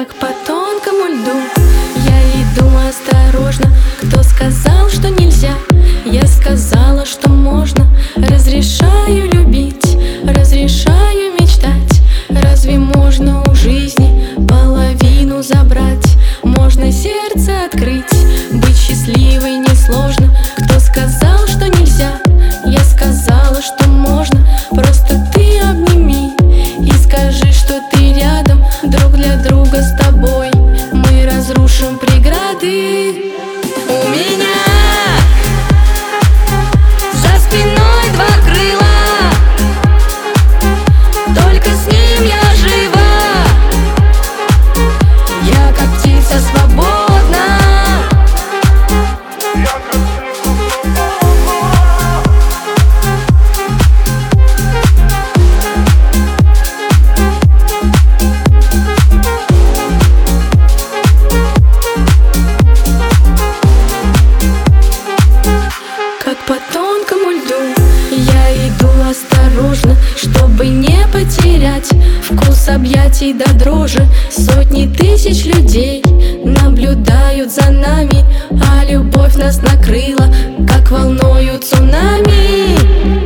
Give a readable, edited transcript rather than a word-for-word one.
как по тонкому льду. Я иду осторожно. Кто сказал, что нельзя? Я сказала, что можно. Разрешаю любить, разрешаю мечтать. Разве можно у жизни половину забрать? Можно сердце открыть, быть счастливой несложно. Кто сказал, что нельзя? Я сказала, что можно. Просто ты обними и скажи, что ты рядом. Друг для друга с тобой мы разрушим преграды. У меня за спиной два крыла, только с ним я жива. Я как птица свободна. Как по тонкому льду я иду осторожно, чтобы не потерять вкус объятий до дрожи. Сотни тысяч людей наблюдают за нами, а любовь нас накрыла, как волною цунами.